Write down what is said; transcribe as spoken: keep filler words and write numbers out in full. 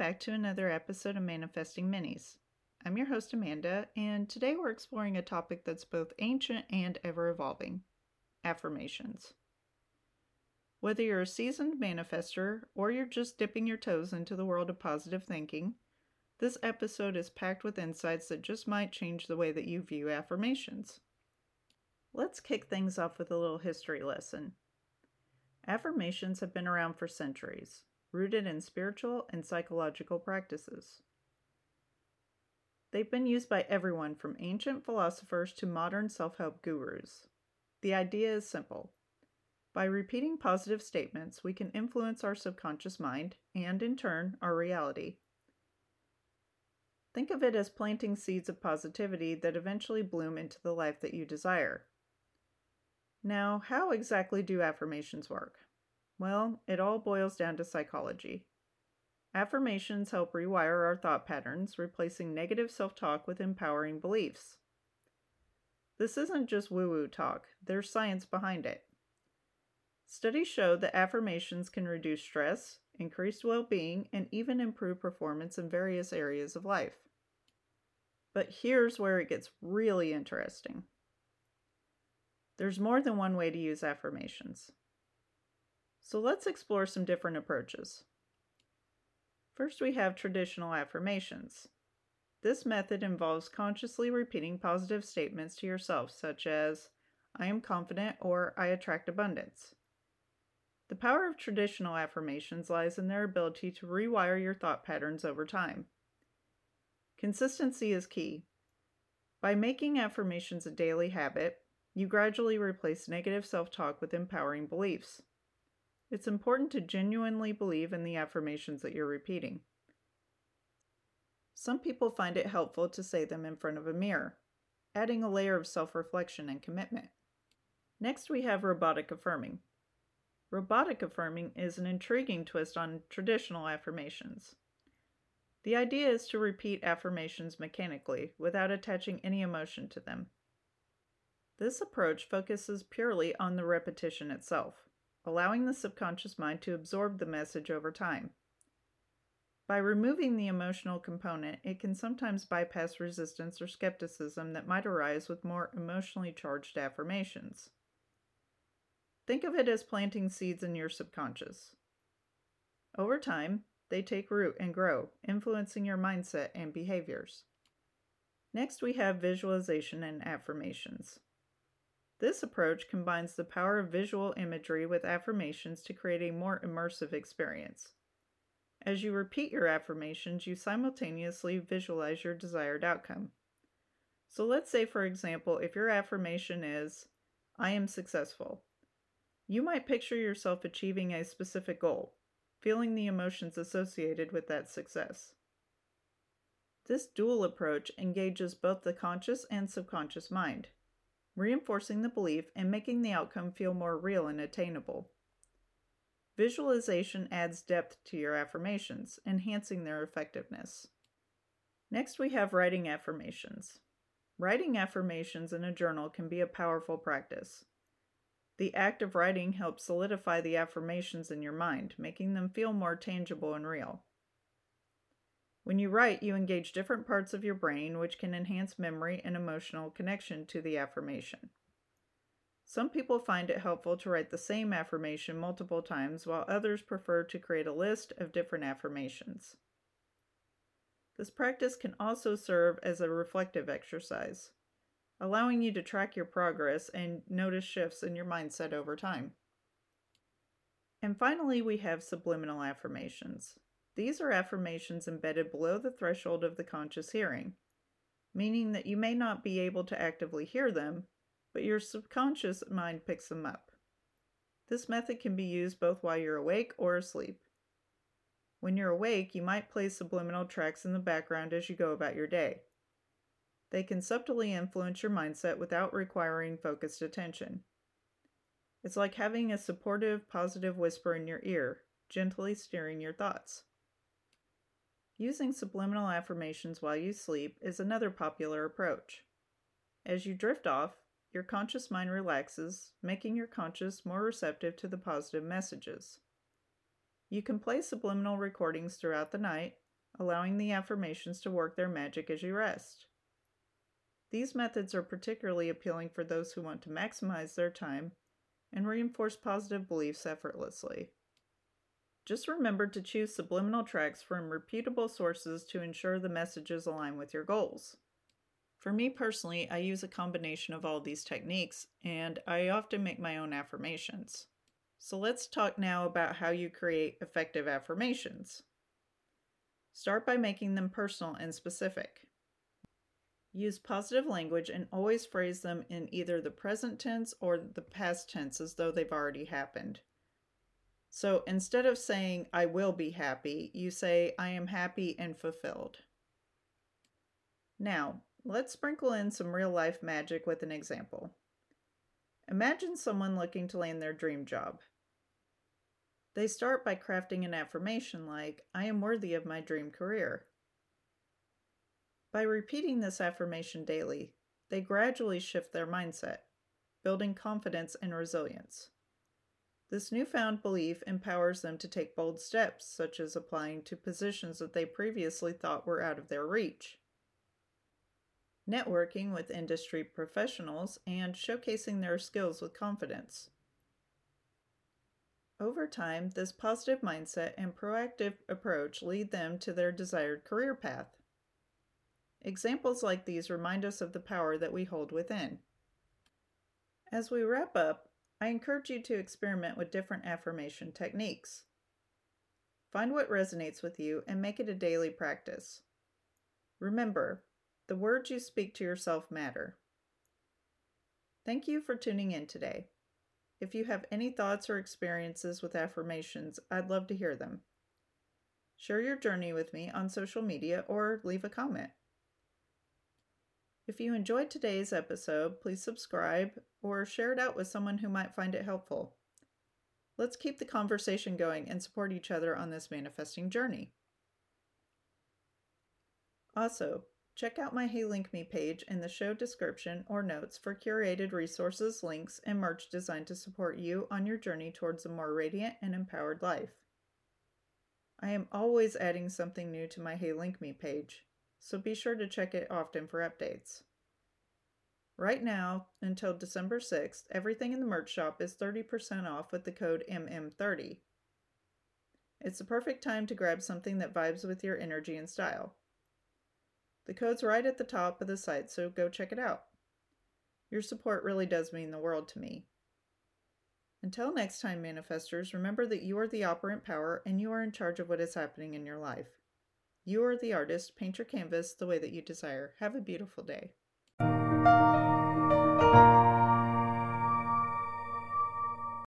back to another episode of Manifesting Minis. I'm your host, Amanda, and today we're exploring a topic that's both ancient and ever evolving: affirmations. Whether you're a seasoned manifester or you're just dipping your toes into the world of positive thinking, this episode is packed with insights that just might change the way that you view affirmations. Let's kick things off with a little history lesson. Affirmations have been around for centuries, rooted in spiritual and psychological practices. They've been used by everyone from ancient philosophers to modern self-help gurus. The idea is simple. By repeating positive statements, we can influence our subconscious mind and, in turn, our reality. Think of it as planting seeds of positivity that eventually bloom into the life that you desire. Now, how exactly do affirmations work? Well, it all boils down to psychology. Affirmations help rewire our thought patterns, replacing negative self-talk with empowering beliefs. This isn't just woo-woo talk, there's science behind it. Studies show that affirmations can reduce stress, increase well-being, and even improve performance in various areas of life. But here's where it gets really interesting. There's more than one way to use affirmations. So let's explore some different approaches. First, we have traditional affirmations. This method involves consciously repeating positive statements to yourself, such as, "I am confident," or "I attract abundance." The power of traditional affirmations lies in their ability to rewire your thought patterns over time. Consistency is key. By making affirmations a daily habit, you gradually replace negative self-talk with empowering beliefs. It's important to genuinely believe in the affirmations that you're repeating. Some people find it helpful to say them in front of a mirror, adding a layer of self-reflection and commitment. Next, we have robotic affirming. Robotic affirming is an intriguing twist on traditional affirmations. The idea is to repeat affirmations mechanically, without attaching any emotion to them. This approach focuses purely on the repetition itself, allowing the subconscious mind to absorb the message over time. By removing the emotional component, it can sometimes bypass resistance or skepticism that might arise with more emotionally charged affirmations. Think of it as planting seeds in your subconscious. Over time, they take root and grow, influencing your mindset and behaviors. Next, we have visualization and affirmations. This approach combines the power of visual imagery with affirmations to create a more immersive experience. As you repeat your affirmations, you simultaneously visualize your desired outcome. So let's say, for example, if your affirmation is, "I am successful," you might picture yourself achieving a specific goal, feeling the emotions associated with that success. This dual approach engages both the conscious and subconscious mind, reinforcing the belief and making the outcome feel more real and attainable. Visualization adds depth to your affirmations, enhancing their effectiveness. Next, we have writing affirmations. Writing affirmations in a journal can be a powerful practice. The act of writing helps solidify the affirmations in your mind, making them feel more tangible and real. When you write, you engage different parts of your brain, which can enhance memory and emotional connection to the affirmation. Some people find it helpful to write the same affirmation multiple times, while others prefer to create a list of different affirmations. This practice can also serve as a reflective exercise, allowing you to track your progress and notice shifts in your mindset over time. And finally, we have subliminal affirmations. These are affirmations embedded below the threshold of the conscious hearing, meaning that you may not be able to actively hear them, but your subconscious mind picks them up. This method can be used both while you're awake or asleep. When you're awake, you might play subliminal tracks in the background as you go about your day. They can subtly influence your mindset without requiring focused attention. It's like having a supportive, positive whisper in your ear, gently steering your thoughts. Using subliminal affirmations while you sleep is another popular approach. As you drift off, your conscious mind relaxes, making your conscious more receptive to the positive messages. You can play subliminal recordings throughout the night, allowing the affirmations to work their magic as you rest. These methods are particularly appealing for those who want to maximize their time and reinforce positive beliefs effortlessly. Just remember to choose subliminal tracks from reputable sources to ensure the messages align with your goals. For me personally, I use a combination of all these techniques, and I often make my own affirmations. So let's talk now about how you create effective affirmations. Start by making them personal and specific. Use positive language and always phrase them in either the present tense or the past tense as though they've already happened. So instead of saying, I will be happy, you say, I am happy and fulfilled. Now, let's sprinkle in some real-life magic with an example. Imagine someone looking to land their dream job. They start by crafting an affirmation like, I am worthy of my dream career. By repeating this affirmation daily, they gradually shift their mindset, building confidence and resilience. This newfound belief empowers them to take bold steps, such as applying to positions that they previously thought were out of their reach, networking with industry professionals, and showcasing their skills with confidence. Over time, this positive mindset and proactive approach lead them to their desired career path. Examples like these remind us of the power that we hold within. As we wrap up, I encourage you to experiment with different affirmation techniques. Find what resonates with you and make it a daily practice. Remember, the words you speak to yourself matter. Thank you for tuning in today. If you have any thoughts or experiences with affirmations, I'd love to hear them. Share your journey with me on social media or leave a comment. If you enjoyed today's episode, please subscribe or share it out with someone who might find it helpful. Let's keep the conversation going and support each other on this manifesting journey. Also, check out my Hey Link Me page in the show description or notes for curated resources, links, and merch designed to support you on your journey towards a more radiant and empowered life. I am always adding something new to my Hey Link Me page, so be sure to check it often for updates. Right now, until December sixth, everything in the merch shop is thirty percent off with the code M M thirty. It's the perfect time to grab something that vibes with your energy and style. The code's right at the top of the site, so go check it out. Your support really does mean the world to me. Until next time, manifestors, remember that you are the operant power and you are in charge of what is happening in your life. You are the artist. Paint your canvas the way that you desire. Have a beautiful day.